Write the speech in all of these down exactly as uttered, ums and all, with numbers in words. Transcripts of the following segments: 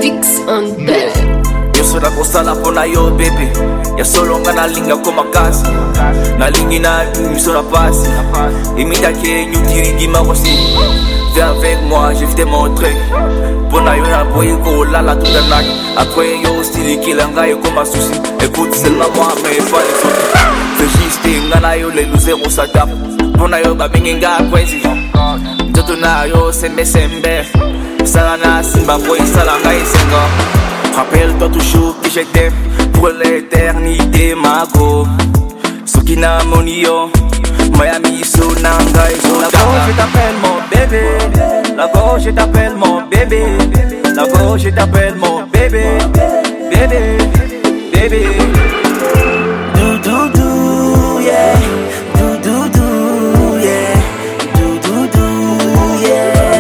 Fix on that. Yo sou na kosala pona yo bébé. Ya solo nga nalinga koma kasi. Nalingi na mi so na pasi. Imita ke nyutiri gima kosi. Viens avec moi, je vais te montrer. Pona yo na boy ko lala toute la night. Après yo style qui langa yo comme souci. Écoute seulement moi mais pas les autres. Fais juste ngana yo le loser au sata. Pona yo ba minga kwezi. Ndoto na yo sembe sembe. Salana simba boy salanga isenga. Rappelle-toi toujours que je t'aime pour l'éternité, ma go. Sukina Monio, Miami, Sonanga et Zola. La go, je t'appelle mon bébé. La go, je t'appelle mon bébé. La go, je t'appelle mon bébé. Bébé, bébé. Do, do, do, yeah. Do, do, do, yeah. Do, do, do, yeah.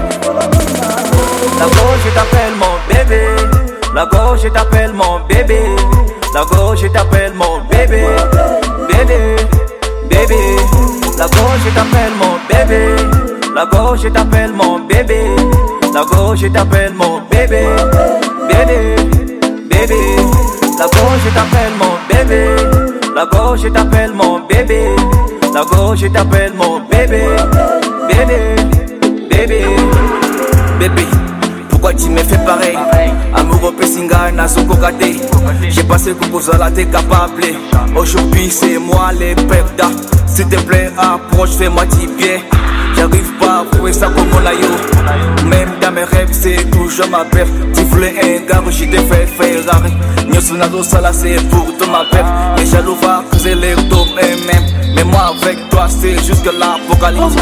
La go, je t'appelle mon bébé. La go, je t'appelle mon bébé. La go, je t'appelle mon bébé. Bébé, bébé. La go, je t'appelle mon bébé. La go, je t'appelle mon bébé. La go, je t'appelle mon bébé. Bébé, bébé. La go, je t'appelle mon bébé. La go, je t'appelle mon bébé. La go, je t'appelle mon bébé. Bébé, bébé. Bébé. Pourquoi tu me fais pareil? Amoureux Pessinga, Nasoko Kate. J'ai passé pour vous la t'es capable. Aujourd'hui c'est moi les perda. S'il te plaît approche, fais-moi du bien. J'arrive pas à trouver ça comme mon aïe. Même dans mes rêves c'est toujours ma père. Tu voulais un gars, je t'ai fait Ferrari. Nyosonado Sala c'est pour toi ma père. Les jaloux va creuser les retours eux-mêmes. Mais moi avec toi c'est jusque l'apocalypse.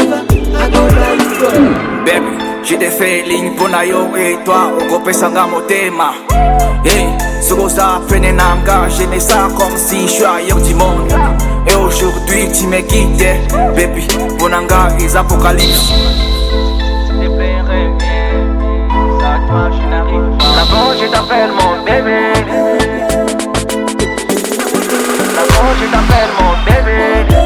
Baby, j'ai des feelings pour Nayo et toi, on copie sanga motema. Hey, ce que ça peine n'anga, je n'ai ça comme si je suis ailleurs du monde. Et aujourd'hui tu me quittes, baby, pour nanga les apocalypses. Je te plairais bien, ça toi je n'arrive pas. D'abord je t'appelle mon bébé. D'abord je t'appelle mon bébé.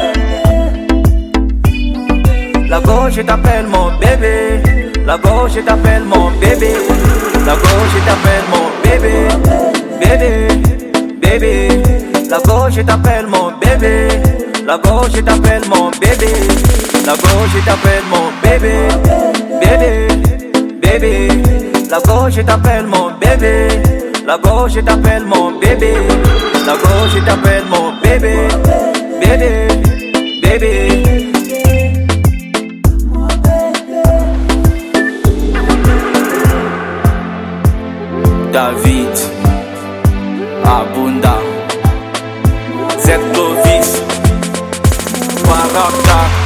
La go, je t'appelle mon bébé. La go, je t'appelle mon bébé. La go, je t'appelle mon bébé. Bébé, bébé. La go, je t'appelle mon bébé. La go, je t'appelle mon bébé. La go, je t'appelle mon bébé. Bébé, bébé. La go, je t'appelle mon bébé. La go, je t'appelle mon bébé. La go, je t'appelle mon bébé. Bébé, bébé. David, Abunda, Z Clovis, Baraka.